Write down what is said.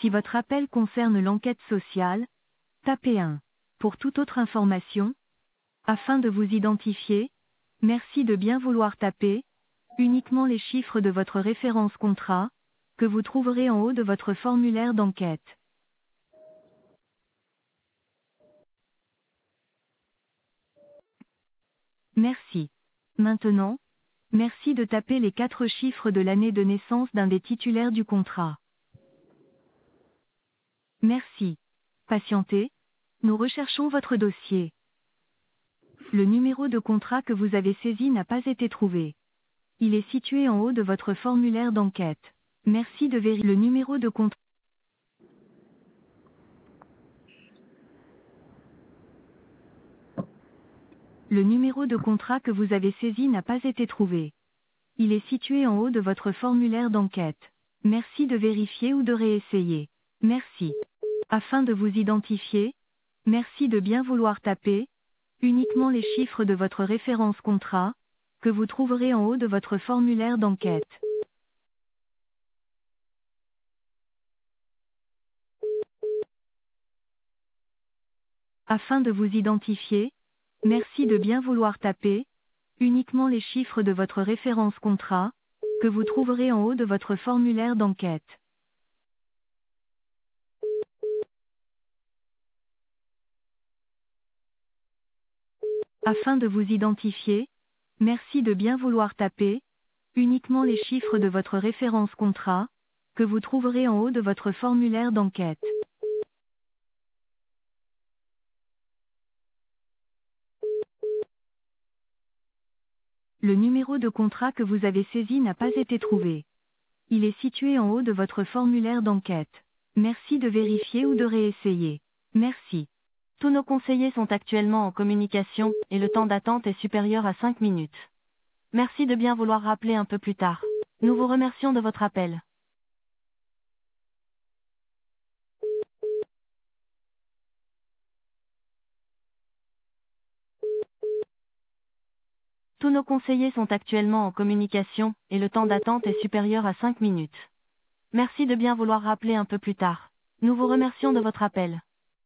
Si votre appel concerne l'enquête sociale, tapez 1. Pour toute autre information, afin de vous identifier, merci de bien vouloir taper uniquement les chiffres de votre référence contrat, que vous trouverez en haut de votre formulaire d'enquête. Merci. Maintenant, merci de taper les 4 chiffres de l'année de naissance d'un des titulaires du contrat. Merci. Patientez, nous recherchons votre dossier. Le numéro de contrat que vous avez saisi n'a pas été trouvé. Il est situé en haut de votre formulaire d'enquête. Merci de vérifier le numéro de contrat. Le numéro de contrat que vous avez saisi n'a pas été trouvé. Il est situé en haut de votre formulaire d'enquête. Merci de vérifier ou de réessayer. Merci. Afin de vous identifier, merci de bien vouloir taper uniquement les chiffres de votre référence contrat, que vous trouverez en haut de votre formulaire d'enquête. Afin de vous identifier, merci de bien vouloir taper uniquement les chiffres de votre référence contrat, que vous trouverez en haut de votre formulaire d'enquête. Afin de vous identifier, merci de bien vouloir taper uniquement les chiffres de votre référence contrat, que vous trouverez en haut de votre formulaire d'enquête. Le numéro de contrat que vous avez saisi n'a pas été trouvé. Il est situé en haut de votre formulaire d'enquête. Merci de vérifier ou de réessayer. Merci. Tous nos conseillers sont actuellement en communication, et le temps d'attente est supérieur à 5 minutes. Merci de bien vouloir rappeler un peu plus tard. Nous vous remercions de votre appel. Tous nos conseillers sont actuellement en communication, et le temps d'attente est supérieur à 5 minutes. Merci de bien vouloir rappeler un peu plus tard. Nous vous remercions de votre appel.